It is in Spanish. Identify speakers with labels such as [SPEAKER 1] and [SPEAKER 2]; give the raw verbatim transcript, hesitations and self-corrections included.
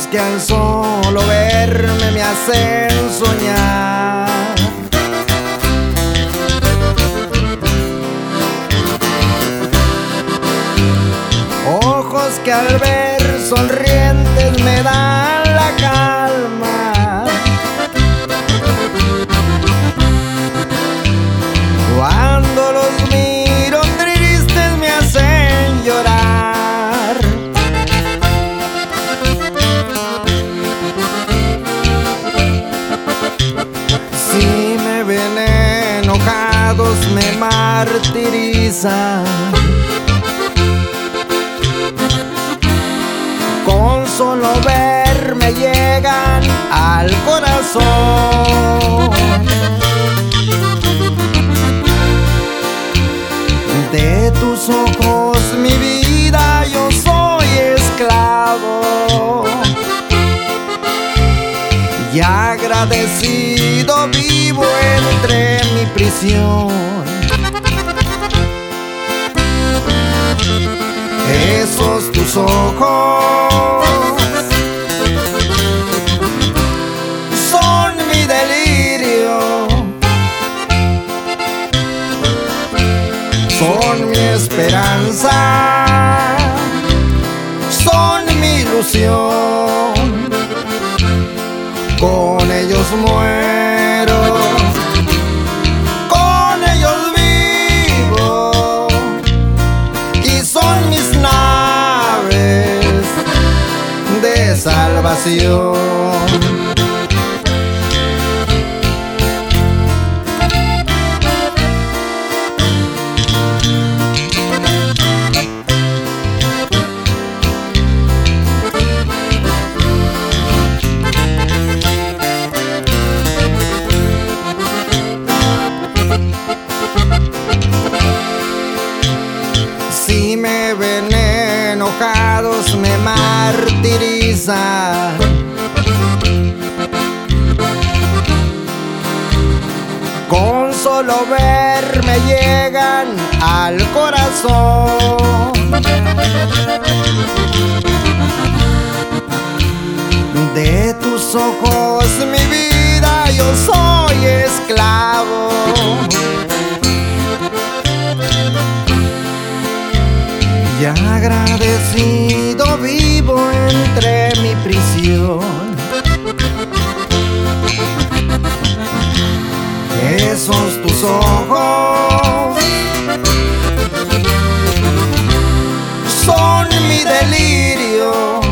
[SPEAKER 1] ojos que al solo verme me hacen soñar. Ojos que al ver sonrientes me dan la calma. Cuando los miro tristes me hacen llorar. Si me ven enojados me martirizan. Con solo verme llegan al corazón. De tus ojos mi vida yo soy esclavo, y agradecido vivo entre mi prisión. Esos tus ojos son mi delirio, son mi esperanza, son mi ilusión. Con ellos muero, con ellos vivo, y son mis naves de salvación. Si me ven enojados me martirizan. Con solo verme llegan al corazón. De tus ojos mi vida yo soy esclavo, y agradecido vivo entre mi prisión. Esos tus ojos son mi delirio,